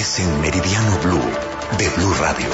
Estás en Meridiano Blue de Blue Radio.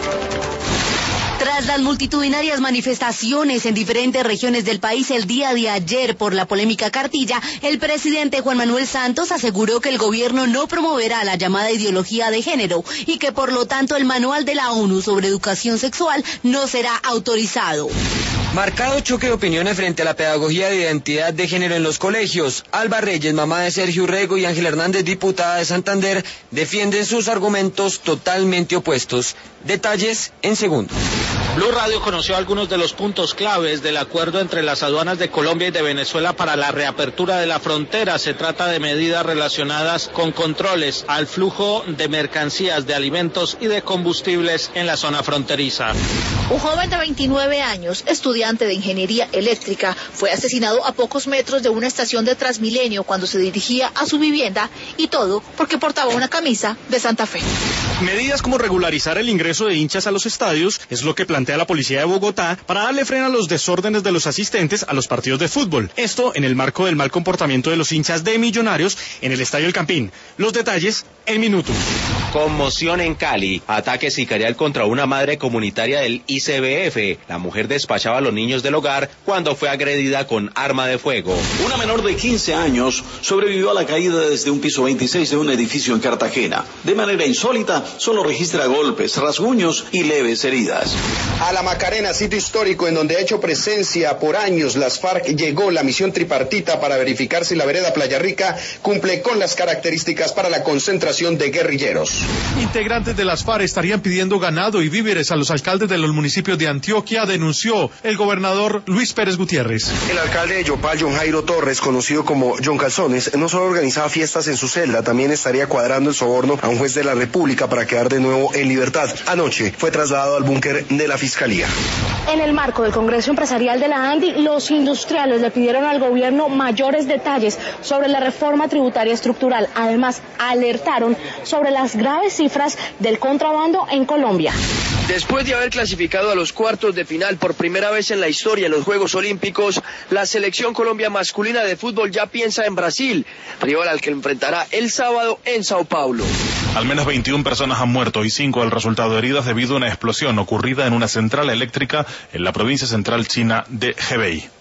Tras las multitudinarias manifestaciones en diferentes regiones del país el día de ayer por la polémica cartilla, el presidente Juan Manuel Santos aseguró que el gobierno no promoverá la llamada ideología de género y que por lo tanto el manual de la ONU sobre educación sexual no será autorizado. Marcado choque de opiniones frente a la pedagogía de identidad de género en los colegios. Alba Reyes, mamá de Sergio Urrego, y Ángela Hernández, diputada de Santander, defienden sus argumentos totalmente opuestos. Detalles en segundos. Blue Radio conoció algunos de los puntos claves del acuerdo entre las aduanas de Colombia y de Venezuela para la reapertura de la frontera. Se trata de medidas relacionadas con controles al flujo de mercancías, de alimentos y de combustibles en la zona fronteriza. Un joven de 29 años, estudiante de ingeniería eléctrica, fue asesinado a pocos metros de una estación de Transmilenio cuando se dirigía a su vivienda, y todo porque portaba una camisa de Santa Fe. Medidas como regularizar el ingreso de hinchas a los estadios es lo que plantea la policía de Bogotá para darle freno a los desórdenes de los asistentes a los partidos de fútbol. Esto en el marco del mal comportamiento de los hinchas de Millonarios en el Estadio El Campín. Los detalles en minutos. Conmoción en Cali. Ataque sicarial contra una madre comunitaria del ICBF. La mujer despachaba a los niños del hogar cuando fue agredida con arma de fuego. Una menor de 15 años sobrevivió a la caída desde un piso 26 de un edificio en Cartagena. De manera insólita, solo registra golpes, rasguños y leves heridas. A la Macarena, sitio histórico en donde ha hecho presencia por años las FARC, llegó la misión tripartita para verificar si la vereda Playa Rica cumple con las características para la concentración de guerrilleros. Integrantes de las FARC estarían pidiendo ganado y víveres a los alcaldes de los municipios de Antioquia, denunció el gobernador Luis Pérez Gutiérrez. El alcalde de Yopal, John Jairo Torres, conocido como John Calzones, no solo organizaba fiestas en su celda, también estaría cuadrando el soborno a un juez de la República para quedar de nuevo en libertad. Anoche fue trasladado al búnker de la Fiscalía. En el marco del Congreso Empresarial de la ANDI, los industriales le pidieron al gobierno mayores detalles sobre la reforma tributaria estructural. Además, alertaron sobre las graves cifras del contrabando en Colombia. Después de haber clasificado a los cuartos de final por primera vez en la historia en los Juegos Olímpicos, la selección Colombia masculina de fútbol ya piensa en Brasil, rival al que enfrentará el sábado en Sao Paulo. Al menos 21 personas han muerto y 5 han resultado heridas debido a una explosión ocurrida en una central eléctrica en la provincia central china de Hebei.